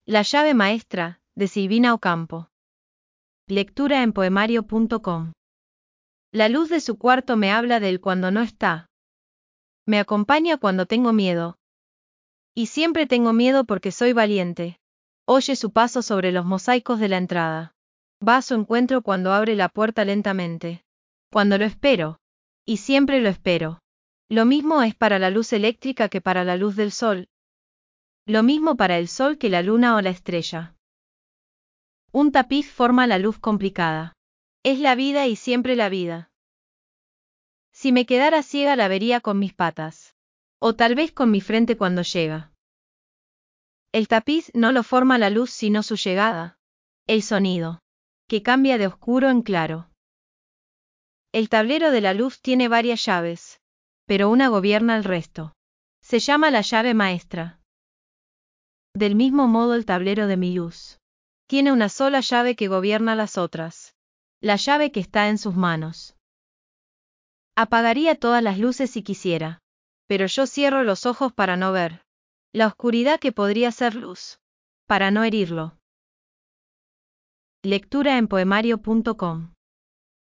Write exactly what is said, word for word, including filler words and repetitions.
La llave maestra, de Silvina Ocampo. Lectura en poemario punto com. La luz de su cuarto me habla de él cuando no está. Me acompaña cuando tengo miedo. Y siempre tengo miedo porque soy valiente. Oye su paso sobre los mosaicos de la entrada. Va a su encuentro cuando abre la puerta lentamente. Cuando lo espero. Y siempre lo espero. Lo mismo es para la luz eléctrica que para la luz del sol. Lo mismo para el sol que la luna o la estrella. Un tapiz forma la luz complicada. Es la vida y siempre la vida. Si me quedara ciega la vería con mis patas. O tal vez con mi frente cuando llega. El tapiz no lo forma la luz sino su llegada. El sonido. Que cambia de oscuro en claro. El tablero de la luz tiene varias llaves. Pero una gobierna el resto. Se llama la llave maestra. Del mismo modo el tablero de mi luz. Tiene una sola llave que gobierna las otras. La llave que está en sus manos. Apagaría todas las luces si quisiera. Pero yo cierro los ojos para no ver. La oscuridad que podría ser luz. Para no herirlo. Lectura en poemario punto com.